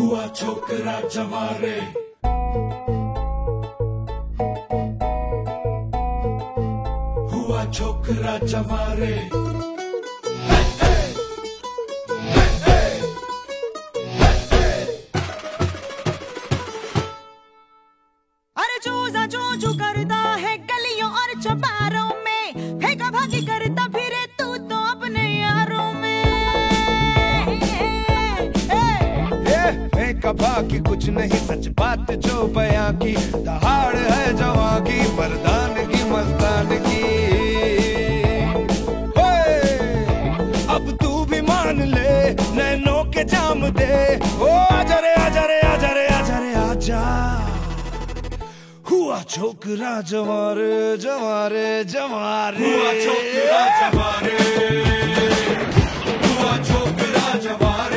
हुआ छोकरा जवारे, हुआ छोकरा जवारे। अरे चूजा चूचू करता है गलियों और चौबारों में, फेंका भागी करता फिरे तू तो अपने यारों में। फेंका भागी कुछ नहीं, सच बात जो बयां की, दहाड़ है जवां की, मर्दानगी मस्तानगी। अब तू भी मान ले, नैनों के जाम दे, ओ आजा रे आजा रे आजा रे आजा रे आजा। हुआ छोकरा जवारे जवारे जवारे, हुआ छोकरा जवारे, हुआ छोकरा जवारे।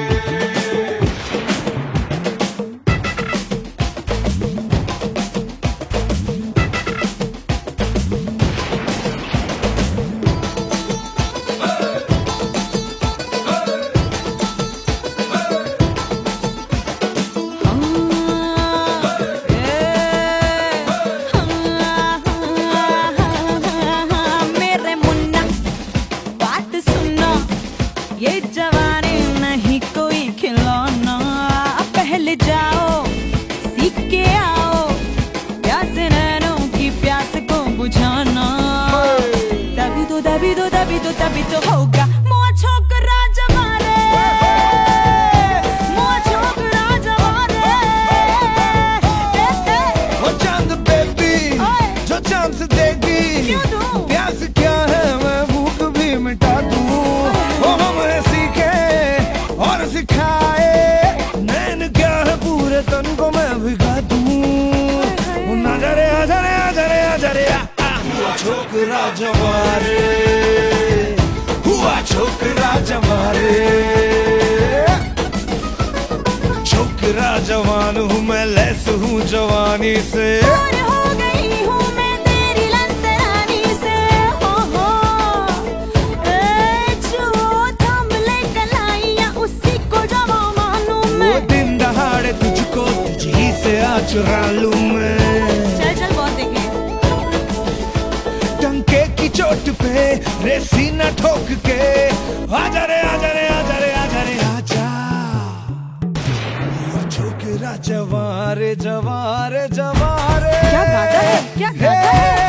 ये जवानी नहीं कोई खिलौना, पहले जाओ सीख के आओ, प्यास नैनों की प्यास को बुझाना। तभी तो होगा मुआ छोकरा जवारे, मुआ छोकरा जवारे। वो चांद बेबी जो चांद से देगी, क्यों दूं? प्यास क्या है मैं भूख भी मिटा दूं। वो हमें सीखे और सिखाए, नैन क्या है पूरे तन को मैं भिगा दूं। आजा रे आजा रे आजा रे आजा रे आ। हुआ छोकरा जवारे, हुआ छोकरा जवारे। छोकरा जवान हूँ मैं, लैस हूँ जवानी से, और हो गई हूँ मैं तेरी लंतरानी से। हो जो थम ले कलाइयाँ उसी को जवा मानूं मैं। वो दिन दहाड़े तुझको तुझी से आ चुरा लूं मैं। चल बहुत देखे। टंके की चोट पे रे सीना ठोक के, आजा रे आजा रे आजा रे आजा रे आजा। हुआ छोकरा जवारे जवारे जवारे। क्या गाता है, क्या गाता है?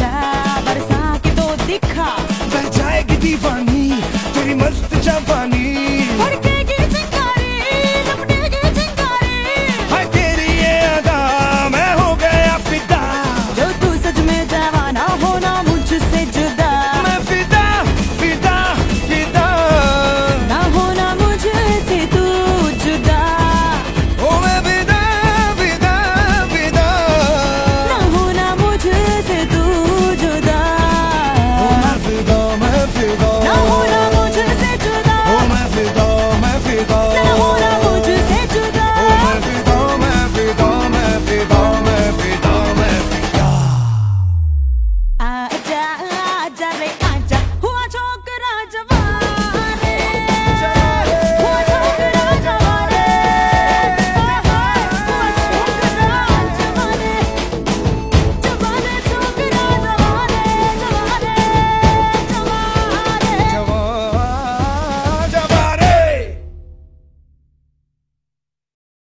दीवानी तेरी मस्त जवानी,